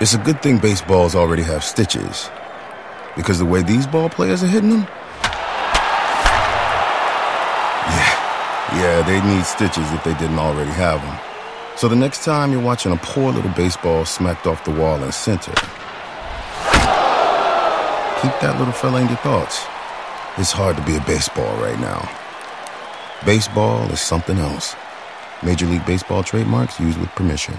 It's a good thing baseballs already have stitches, because the way these ball players are hitting them, yeah, they need stitches if they didn't already have them. So the next time you're watching a poor little baseball smacked off the wall in center, keep that little fella in your thoughts. It's hard to be a baseball right now. Baseball is something else. Major League Baseball trademarks used with permission.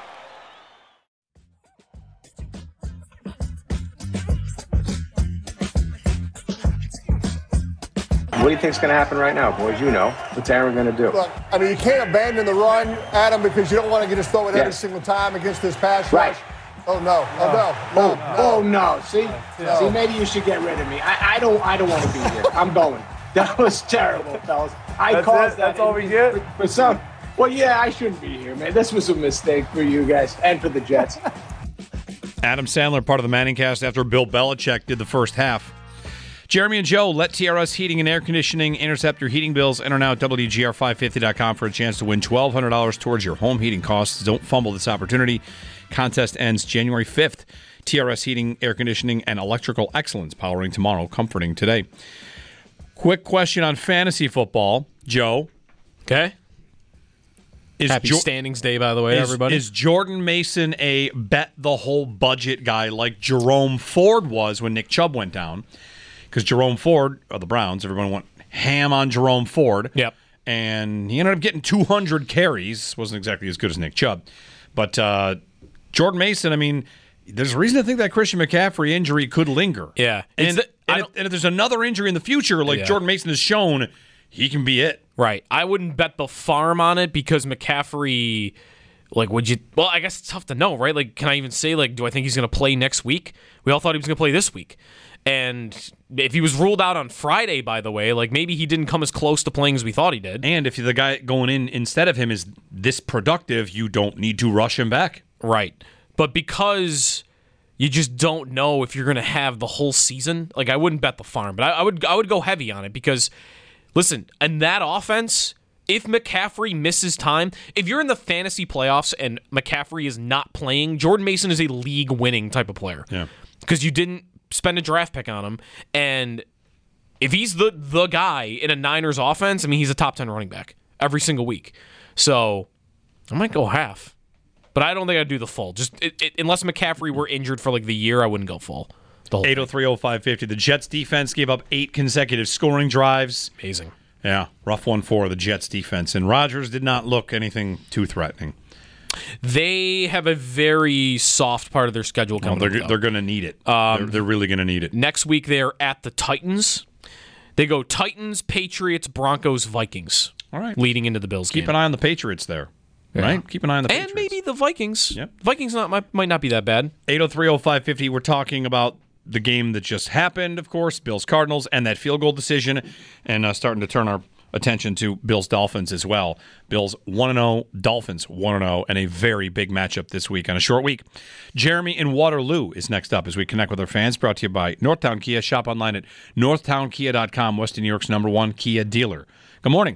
What do you think's going to happen right now, boys? You know. What's Aaron going to do? Look, I mean, you can't abandon the run, Adam, because you don't want to get us throw it every single time against this pass rush. Oh, no. Oh, no. See? No. See, maybe you should get rid of me. I don't want to be here. I'm going. That was terrible, fellas. That's all we get? For some. Well, yeah, I shouldn't be here, man. This was a mistake for you guys and for the Jets. Adam Sandler, part of the Manning cast after Bill Belichick did the first half. Jeremy and Joe, let TRS Heating and Air Conditioning intercept your heating bills. Enter now at WGR550.com for a chance to win $1,200 towards your home heating costs. Don't fumble this opportunity. Contest ends January 5th. TRS Heating, Air Conditioning, and Electrical Excellence, powering tomorrow, comforting today. Quick question on fantasy football. Joe. Okay. Happy Standings Day, by the way, everybody. Is Jordan Mason a bet the whole budget guy like Jerome Ford was when Nick Chubb went down? Because Jerome Ford, of the Browns, everyone went ham on Jerome Ford. Yep. And he ended up getting 200 carries. Wasn't exactly as good as Nick Chubb. But Jordan Mason, I mean, there's a reason to think that Christian McCaffrey injury could linger. Yeah. And if there's another injury in the future, like Jordan Mason has shown, he can be it. Right. I wouldn't bet the farm on it because McCaffrey, would you? Well, I guess it's tough to know, right? Like, can I even say, do I think he's going to play next week? We all thought he was going to play this week. And if he was ruled out on Friday, by the way, maybe he didn't come as close to playing as we thought he did. And if the guy going in instead of him is this productive, you don't need to rush him back. Right. But because you just don't know if you're going to have the whole season, I wouldn't bet the farm. But I would go heavy on it because, listen, in that offense, if McCaffrey misses time, if you're in the fantasy playoffs and McCaffrey is not playing, Jordan Mason is a league-winning type of player. Yeah. Because you didn't spend a draft pick on him, and if he's the guy in a Niners offense, I mean, he's a top 10 running back every single week. So I might go half, but I don't think I'd do the full. Just unless McCaffrey were injured for the year, I wouldn't go full. 803-0550. The Jets defense gave up 8 consecutive scoring drives. Amazing. Yeah, rough one for the Jets defense, and Rodgers did not look anything too threatening. They have a very soft part of their schedule coming up. They're going to need it. They're really going to need it. Next week, they're at the Titans. They go Titans, Patriots, Broncos, Vikings. All right. Leading into the Bills game. Keep an eye on the Patriots there. Yeah. Right? Keep an eye on the Patriots. And maybe the Vikings. Yep. Vikings might not be that bad. 803-0550. We're talking about the game that just happened, of course, Bills-Cardinals, and that field goal decision, and starting to turn our attention to Bills-Dolphins as well. Bills 1-0, Dolphins 1-0, and a very big matchup this week on a short week. Jeremy in Waterloo is next up as we connect with our fans, brought to you by Northtown Kia. Shop online at northtownkia.com, Western New York's #1 Kia dealer. Good morning.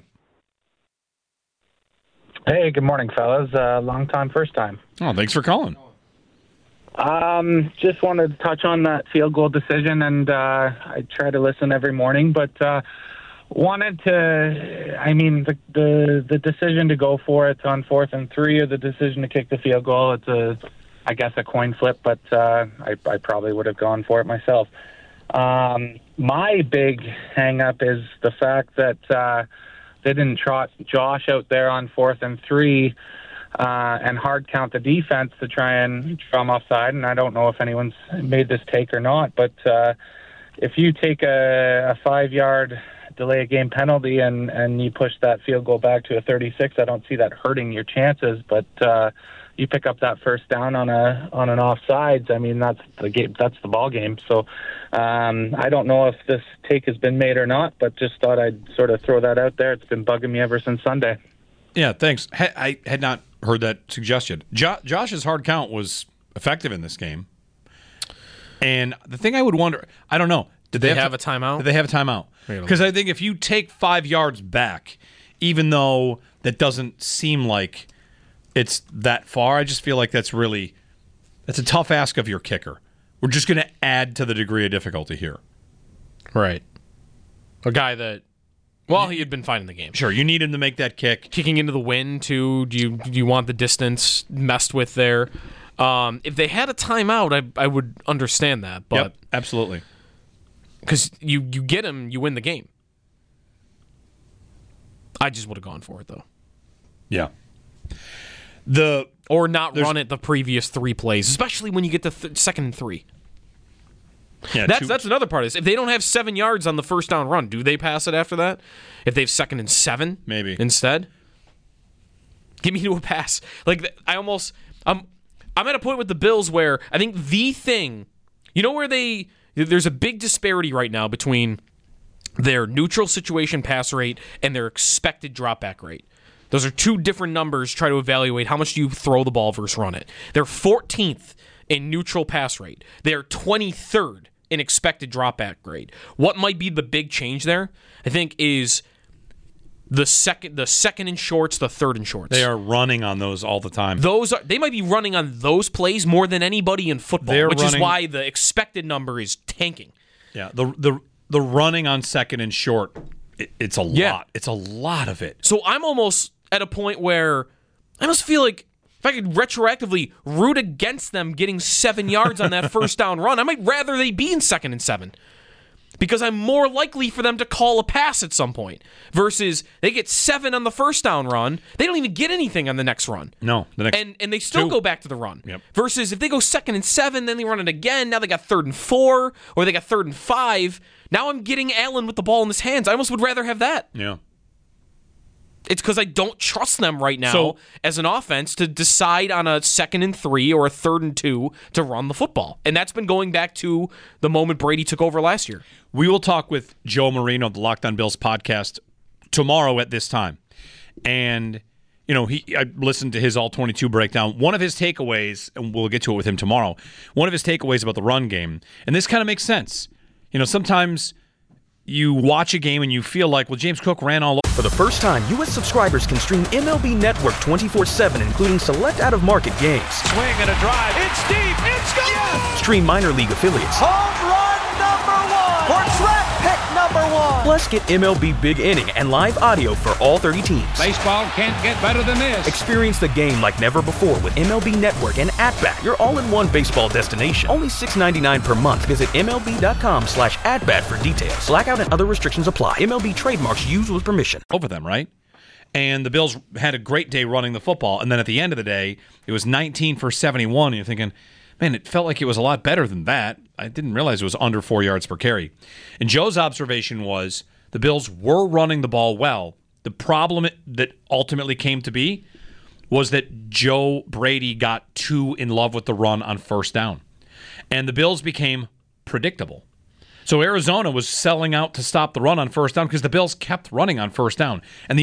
Hey, good morning, fellas. Long time, first time. Oh, thanks for calling. Just wanted to touch on that field goal decision, and I try to listen every morning, but wanted to, the decision to go for it on 4th and 3 or the decision to kick the field goal, it's I guess a coin flip, but I probably would have gone for it myself. My big hang-up is the fact that they didn't trot Josh out there on 4th and 3 and hard count the defense to try and draw him offside, and I don't know if anyone's made this take or not, but if you take a 5-yard delay a game penalty and you push that field goal back to a 36, I don't see that hurting your chances, but you pick up that first down on an offsides, I mean, that's the game, that's the ball game. So I don't know if this take has been made or not, but just thought I'd sort of throw that out there. It's been bugging me ever since Sunday. Yeah, thanks. I had not heard that suggestion. Josh's hard count was effective in this game. And the thing I would wonder, I don't know. Did they have a timeout? Did they have a timeout? Because I think if you take 5 yards back, even though that doesn't seem like it's that far, I just feel like that's really That's a tough ask of your kicker. We're just going to add to the degree of difficulty here. Right. A guy that, well, he had been fine in the game. Sure, you need him to make that kick. Kicking into the wind, too. Do you want the distance messed with there? If they had a timeout, I would understand that. But yep, absolutely. Because you get him, you win the game. I just would have gone for it, though. Yeah. Or not run it the previous 3 plays, especially when you get to 2nd and 3. Yeah, that's another part of this. If they don't have 7 yards on the first down run, do they pass it after that? If they have 2nd and 7, maybe instead, give me to a pass. Like I'm at a point with the Bills where I think the thing, where there's a big disparity right now between their neutral situation pass rate and their expected dropback rate. Those are 2 different numbers. Try to evaluate how much do you throw the ball versus run it. They're 14th in neutral pass rate. They are 23rd in expected dropback rate. What might be the big change there, I think, is the second and shorts, the 3rd and shorts. They are running on those all the time. They might be running on those plays more than anybody in football, which is why the expected number is tanking. Yeah, the running on 2nd and short, it's a lot. It's a lot of it. So I'm almost at a point where I almost feel like if I could retroactively root against them getting 7 yards on that first down run, I might rather they be in 2nd and 7 because I'm more likely for them to call a pass at some point versus they get 7 on the first down run. They don't even get anything on the next run. No. The next and they still 2. go back to the run. Yep. Versus if they go 2nd and 7, then they run it again. Now they got 3rd and 4 or they got 3rd and 5. Now I'm getting Allen with the ball in his hands. I almost would rather have that. Yeah. It's because I don't trust them right now as an offense to decide on a 2nd and 3 or a 3rd and 2 to run the football. And that's been going back to the moment Brady took over last year. We will talk with Joe Marino of the Locked On Bills podcast tomorrow at this time. And, I listened to his All-22 breakdown. One of his takeaways, and we'll get to it with him tomorrow, one of his takeaways about the run game, and this kind of makes sense. Sometimes you watch a game and you feel like, well, James Cook ran all over. For the first time, U.S. subscribers can stream MLB Network 24/7, including select out-of-market games. Swing and a drive. It's deep. It's gone. Yes! Stream minor league affiliates. Home run number 1. For draft pick number 1. Plus, get MLB Big Inning and live audio for all 30 teams. Baseball can't get better than this. Experience the game like never before with MLB Network and At-Bat, your all-in-one baseball destination. Only $6.99 per month. Visit MLB.com/AtBat for details. Blackout and other restrictions apply. MLB trademarks used with permission. Over them, right? And the Bills had a great day running the football. And then at the end of the day, it was 19 for 71. And you're thinking, man, it felt like it was a lot better than that. I didn't realize it was under 4 yards per carry. And Joe's observation was the Bills were running the ball well. The problem that ultimately came to be was that Joe Brady got too in love with the run on first down. And the Bills became predictable. So Arizona was selling out to stop the run on first down because the Bills kept running on first down. And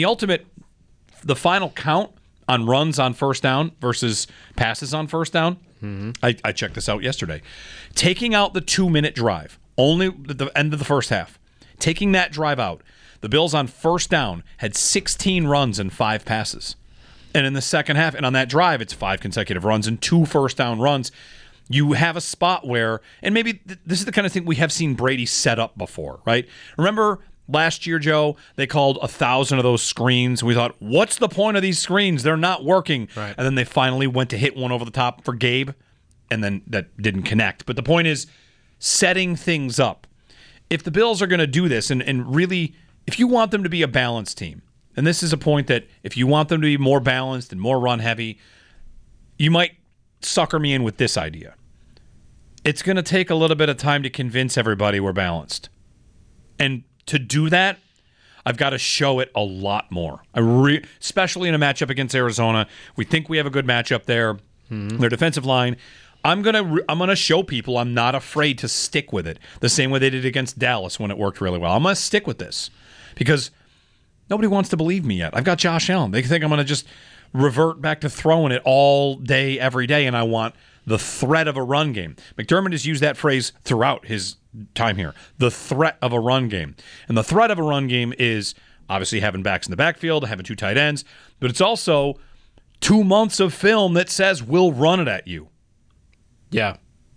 the final count on runs on first down versus passes on first down, I checked this out yesterday. Taking out the 2-minute drive, only at the end of the first half, taking that drive out, the Bills on first down had 16 runs and 5 passes. And in the second half, and on that drive, it's 5 consecutive runs and 2 first down runs. You have a spot where, and maybe this is the kind of thing we have seen Brady set up before, right? Remember last year, Joe, they called 1,000 of those screens. We thought, what's the point of these screens? They're not working. Right. And then they finally went to hit one over the top for Gabe, and then that didn't connect. But the point is setting things up. If the Bills are going to do this, and really, if you want them to be a balanced team, and this is a point that if you want them to be more balanced and more run-heavy, you might sucker me in with this idea. It's going to take a little bit of time to convince everybody we're balanced. And to do that, I've got to show it a lot more. Especially in a matchup against Arizona. We think we have a good matchup there. Their defensive line. I'm gonna show people I'm not afraid to stick with it. The same way they did against Dallas when it worked really well. I'm going to stick with this because nobody wants to believe me yet. I've got Josh Allen. They think I'm going to just revert back to throwing it all day, every day, and I want the threat of a run game. McDermott has used that phrase throughout his time here. The threat of a run game. And the threat of a run game is obviously having backs in the backfield, having 2 tight ends, but it's also 2 months of film that says we'll run it at you. Yeah.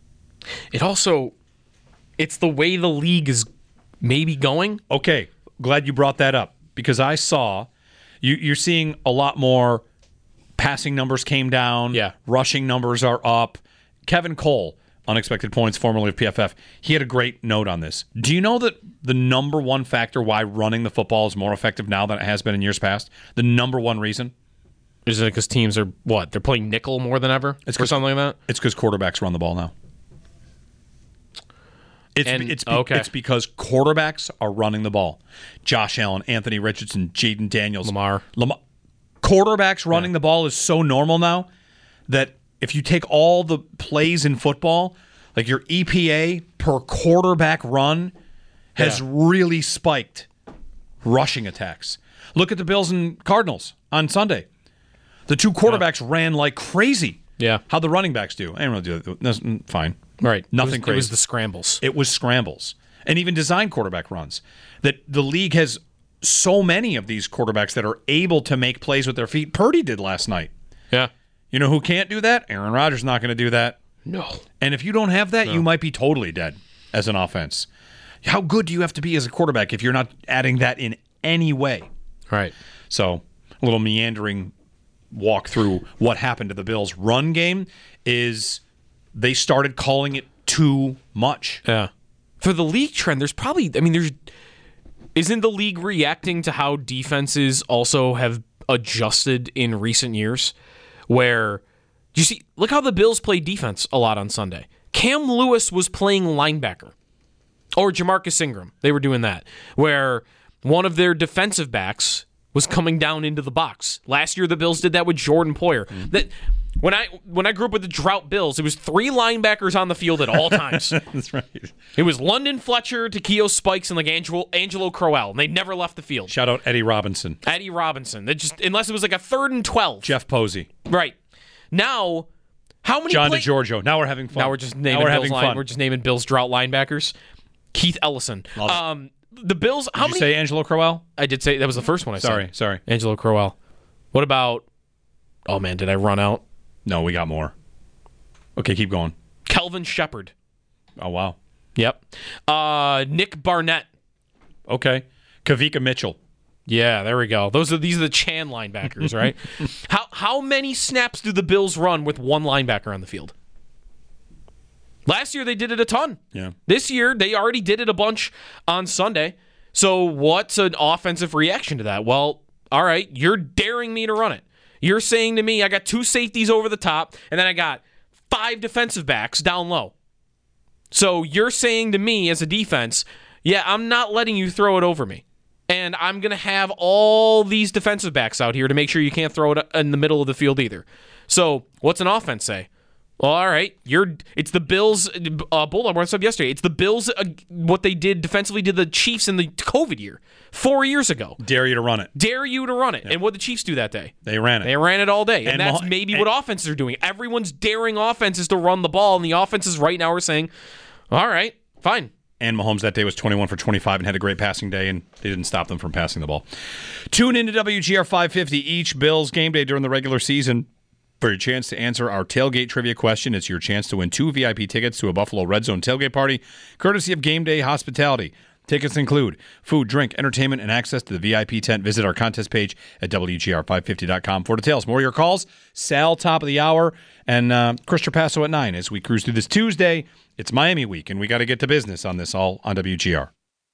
It's the way the league is maybe going. Okay, glad you brought that up because I saw you're seeing a lot more passing numbers came down. Yeah. Rushing numbers are up. Kevin Cole, Unexpected Points, formerly of PFF, he had a great note on this. Do you know that the number one factor why running the football is more effective now than it has been in years past? The number one reason? Is it because teams are, they're playing nickel more than ever? Or something like that? It's because quarterbacks run the ball now. It's because quarterbacks are running the ball. Josh Allen, Anthony Richardson, Jaden Daniels. Lamar. Quarterbacks running the ball is so normal now that if you take all the plays in football, like your EPA per quarterback run has really spiked rushing attacks. Look at the Bills and Cardinals on Sunday. The two quarterbacks ran like crazy. Yeah. How the running backs do. I don't know, that's fine. Right. Nothing crazy. It was the scrambles. It was scrambles. And even design quarterback runs. That the league has so many of these quarterbacks that are able to make plays with their feet. Purdy did last night. Yeah. You know who can't do that? Aaron Rodgers not going to do that. No. And if you don't have that, you might be totally dead as an offense. How good do you have to be as a quarterback if you're not adding that in any way? Right. So, a little meandering walk through what happened to the Bills' run game is they started calling it too much. Yeah. For the league trend, isn't the league reacting to how defenses also have adjusted in recent years? Where, look how the Bills play defense a lot on Sunday. Cam Lewis was playing linebacker. Or Jamarcus Ingram. They were doing that. Where one of their defensive backs was coming down into the box. Last year, the Bills did that with Jordan Poyer. Mm-hmm. That when I grew up with the Drought Bills, it was 3 linebackers on the field at all times. That's right. It was London Fletcher, Takeo Spikes, and Angelo Crowell, and they never left the field. Shout out Eddie Robinson. Unless it was like a 3rd and 12. Jeff Posey. Right. Now, how many John DeGiorgio. Now we're having fun. Now we're just naming Bills Drought linebackers. Keith Ellison. The Bills. Did you say Angelo Crowell? I did say that was the first one I said. Sorry. Angelo Crowell. What about? Oh man, did I run out? No, we got more. Okay, keep going. Kelvin Shepard. Oh wow. Yep. Nick Barnett. Okay. Kavika Mitchell. Yeah, there we go. These are the Chan linebackers, right? How many snaps do the Bills run with one linebacker on the field? Last year, they did it a ton. Yeah. This year, they already did it a bunch on Sunday. So what's an offensive reaction to that? Well, all right, you're daring me to run it. You're saying to me, I got 2 safeties over the top, and then I got 5 defensive backs down low. So you're saying to me as a defense, yeah, I'm not letting you throw it over me. And I'm going to have all these defensive backs out here to make sure you can't throw it in the middle of the field either. So what's an offense say? Well, all right, it's the Bills. Bulldog brought this up yesterday. It's the Bills. What they did defensively to the Chiefs in the COVID year, 4 years ago. Dare you to run it. Yeah. And what did the Chiefs do that day? They ran it. They ran it all day, and that's what offenses are doing. Everyone's daring offenses to run the ball, and the offenses right now are saying, "All right, fine." And Mahomes that day was 21 for 25 and had a great passing day, and they didn't stop them from passing the ball. Tune into WGR 550 each Bills game day during the regular season for your chance to answer our tailgate trivia question. It's your chance to win 2 VIP tickets to a Buffalo Red Zone tailgate party, courtesy of Game Day Hospitality. Tickets include food, drink, entertainment, and access to the VIP tent. Visit our contest page at WGR550.com for details. More of your calls. Sal, top of the hour, and Chris Trapasso at 9 as we cruise through this Tuesday. It's Miami week, and we got to get to business on this all on WGR.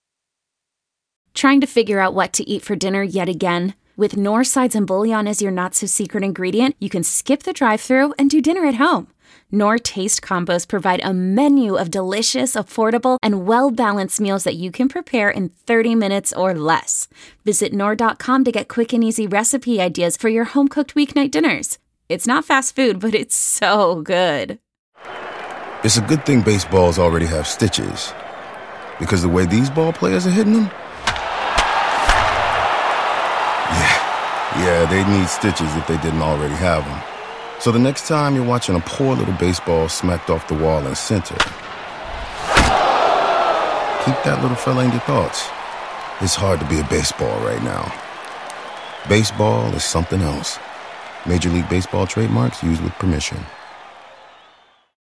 Trying to figure out what to eat for dinner yet again? With Knorr Sides and Bouillon as your not-so-secret ingredient, you can skip the drive-thru and do dinner at home. Knorr Taste Combos provide a menu of delicious, affordable, and well-balanced meals that you can prepare in 30 minutes or less. Visit Knorr.com to get quick and easy recipe ideas for your home-cooked weeknight dinners. It's not fast food, but it's so good. It's a good thing baseballs already have stitches. Because the way these ball players are hitting them? Yeah, they'd need stitches if they didn't already have them. So the next time you're watching a poor little baseball smacked off the wall in center, keep that little fella in your thoughts. It's hard to be a baseball right now. Baseball is something else. Major League Baseball trademarks used with permission.